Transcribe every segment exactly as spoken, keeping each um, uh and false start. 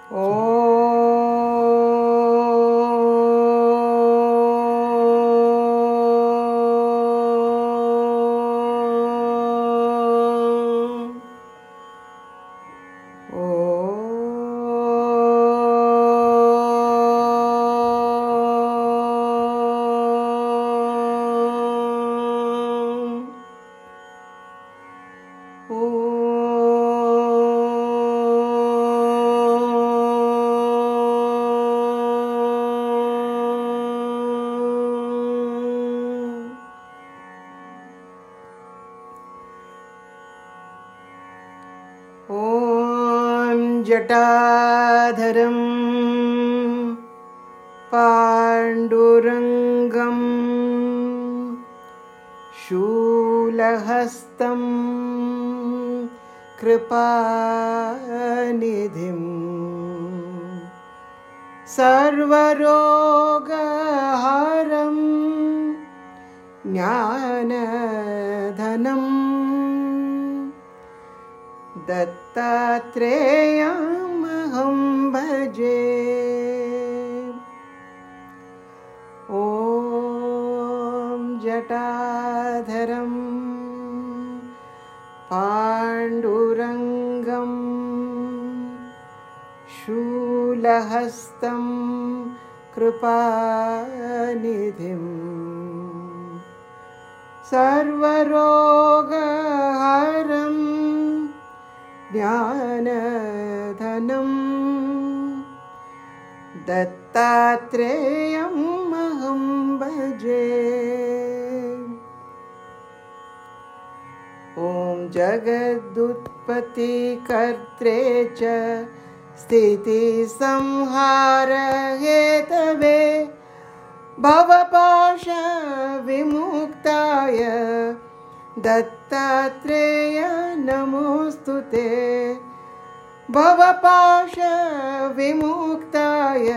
जटाधरं पाण्डुरङ्गं शूलहस्तं कृपानिधिं सर्वरोगहरं ज्ञानधनं दत्तात्रेयमहं भजे। ॐ जटाधरं पाण्डुरङ्गं शूलहस्तं कृपानिधिं सर्वरोगहरं ज्ञानधनं दत्तात्रेयमहं भजे। ॐ जगदुत्पत्तिकर्त्रे च स्थितिसंहारहेतवे भवपाशविमुक्ताय दत्तात्रेय नमोस्तुते। भवपाशविमुक्ताय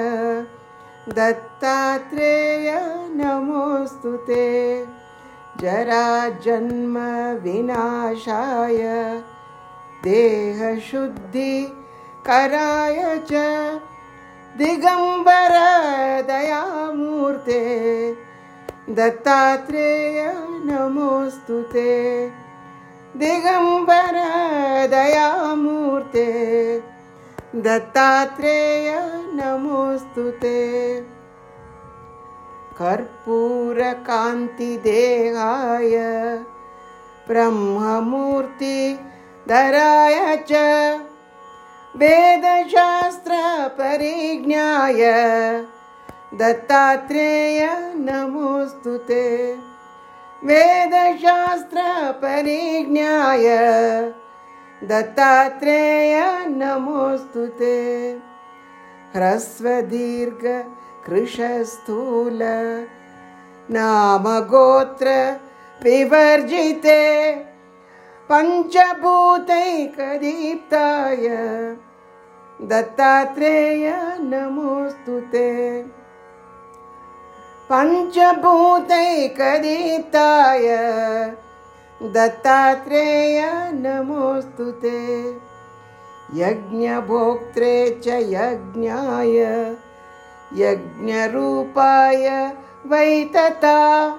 दत्तात्रेय नमोस्तुते। जराजन्मविनाशाय देहशुद्धिकराय च दिगम्बर दयामूर्ते दत्तात्रेय नमोस्तुते। दिगम्बर दयामूर्ते दत्तात्रेय नमोस्तुते। कर्पूरकान्तिदेहाय ब्रह्ममूर्तिधराय च वेदशास्त्रपरिज्ञाय दत्तात्रेय नमोस्तुते। वेदशास्त्रपरिज्ञाय दत्तात्रेय नमोस्तुते। ह्रस्वदीर्घ कृशस्थूल नामगोत्र विवर्जिते पञ्चभूतैकदीप्ताय दत्तात्रेय नमोस्तुते। पञ्चभूतैकदीप्ताय दत्तात्रेय नमोस्तुते। यज्ञभोक्त्रे च यज्ञाय यज्ञरूपाय वै तथा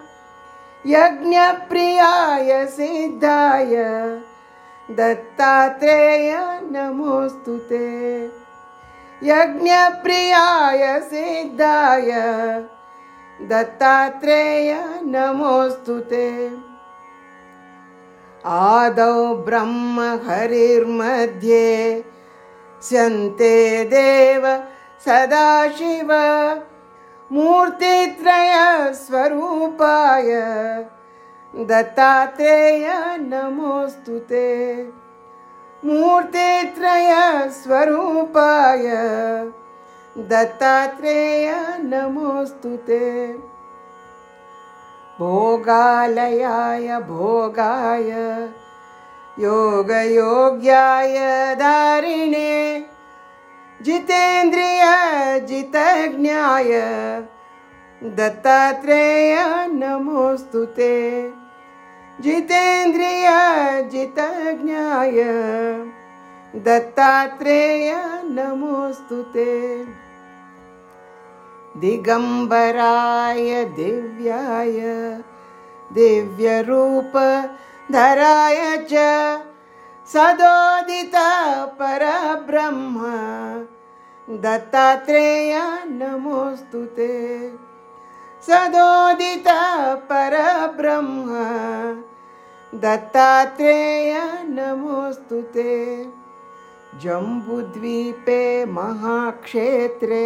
यज्ञप्रियाय सिद्धाय दत्तात्रेय नमोस्तुते। यज्ञप्रियाय सिद्धाय दत्तात्रेय नमोस्तुते। आदौ ब्रह्म हरिर्मध्ये स्यन्ते देव सदाशिव मूर्तित्रय स्वरूपाय दत्तात्रेय नमोस्तुते। मूर्तित्रय स्वरूपाय दत्तात्रेय नमोस्तुते। भोगालयाय भोगाय योगयोग्याय धारिणे जितेन्द्रिय जितज्ञाय दत्तात्रेय नमोस्तुते। जितेन्द्रिय जितज्ञाय दत्तात्रेय नमोस्तुते। दिगंबराय दिव्याय दिव्यरूपधराय च सदोदित परब्रह्म दत्तात्रेय नमोस्तुते। सदोदित परब्रह्म दत्तात्रेय नमोस्तुते। जम्बुद्वीपे महाक्षेत्रे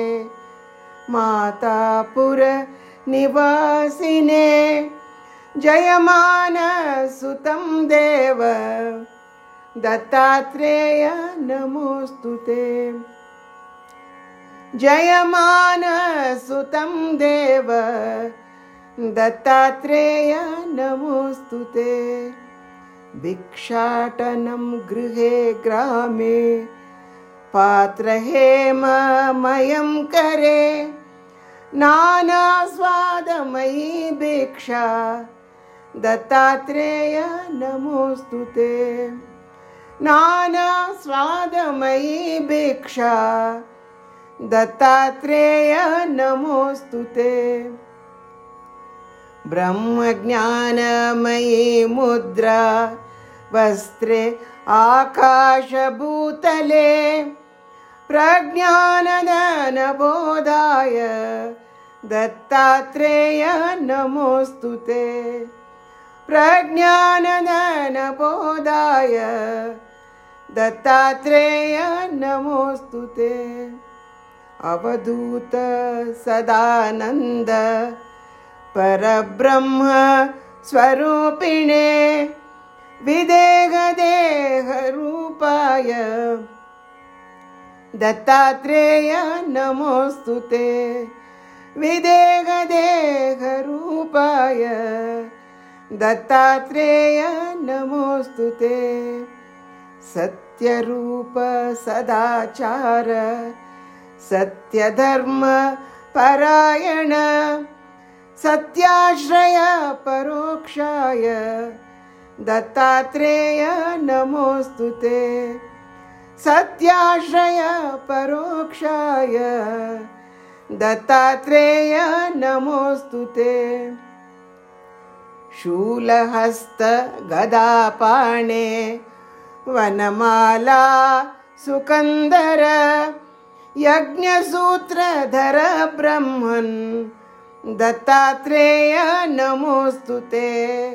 मातापुर निवासिने जयमान सुतं देव दत्तात्रेय नमोस्तुते। जयमान सुतं देव दत्तात्रेय नमोस्तुते। भिक्षाटनं गृहे ग्रामे पात्रहेममयं करे नानास्वादमयी भिक्षा दत्तात्रेय नमोस्तुते। नानास्वादमयी भिक्षा दत्तात्रेय नमोस्तुते। ब्रह्मज्ञानमयी मुद्रा वस्त्रे आकाशभूतले प्रज्ञानदानबोधाय दत्तात्रेय नमोस्तुते। प्रज्ञानदानबोधाय दत्तात्रेय नमोस्तुते। अवधूत सदानंद परब्रह्म स्वरूपिणे विदेहदेह रूपाय दत्तात्रेय नमोस्तुते। विदेहदेह रूपाय दत्तात्रेय नमोस्तुते। सत्यरूप सदाचार सत्यधर्म परायण सत्याश्रय परोक्षाय दत्तात्रेय नमोस्तुते। सत्याश्रय परोक्षाय दत्तात्रेय नमोस्तुते। शूलहस्त गदापाणे वनमाला सुकंदर यज्ञसूत्रधर ब्रह्मन् दत्तात्रेय नमोस्तुते।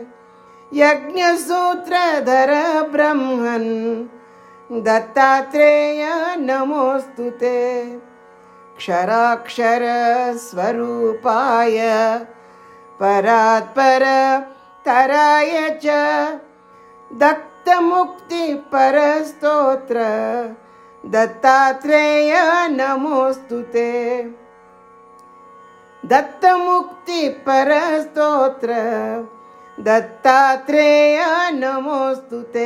यज्ञसूत्रधर ब्रह्मन् दत्तात्रेय नमोस्तुते। क्षराक्षर स्वरूपाय परात्पर तराय च दत्तमुक्ति परस्तोत्र दत्तात्रेय नमोस्तुते। दत्तमुक्ति परस्तोत्र दत्तात्रेय नमोस्तुते।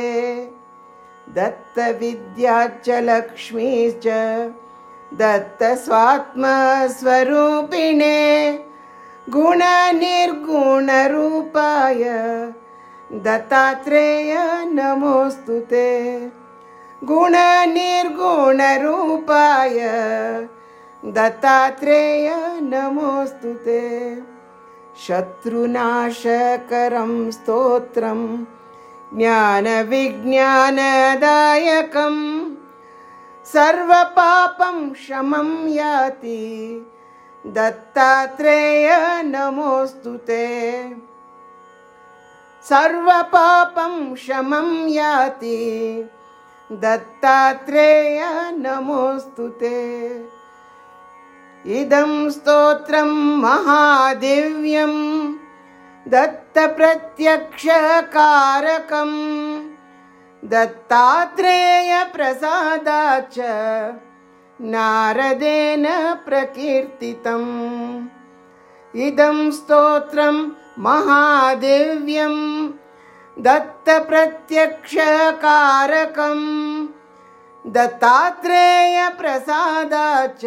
दत्तविद्याच्च लक्ष्मीश्च दत्तस्वात्मस्वरूपिणे गुणनिर्गुणरूपाय दत्तात्रेय नमोस्तुते। गुणनिर्गुणरूपाय दत्तात्रेय नमोस्तुते। शत्रुनाशकरं स्तोत्रं ज्ञानविज्ञानदायकं सर्वपापं शमं याति दत्तात्रेय नमोस्तुते। सर्वपापं शमं याति दत्तात्रेय नमोस्तुते। इदं स्तोत्रं महादिव्यं दत्तप्रत्यक्षकारकं दत्तात्रेय प्रसादाच्च नारदेन प्रकीर्तितम्। इदं स्तोत्रं महादिव्यं दत्तप्रत्यक्षकारकं दत्तात्रेय प्रसादाच्च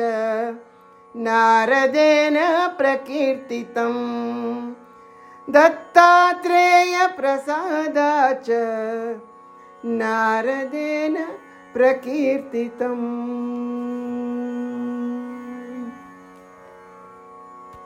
नारदेन प्रकीर्तितम्। दत्तात्रेय प्रसादाच्च नारदेन प्रकीर्तितम्।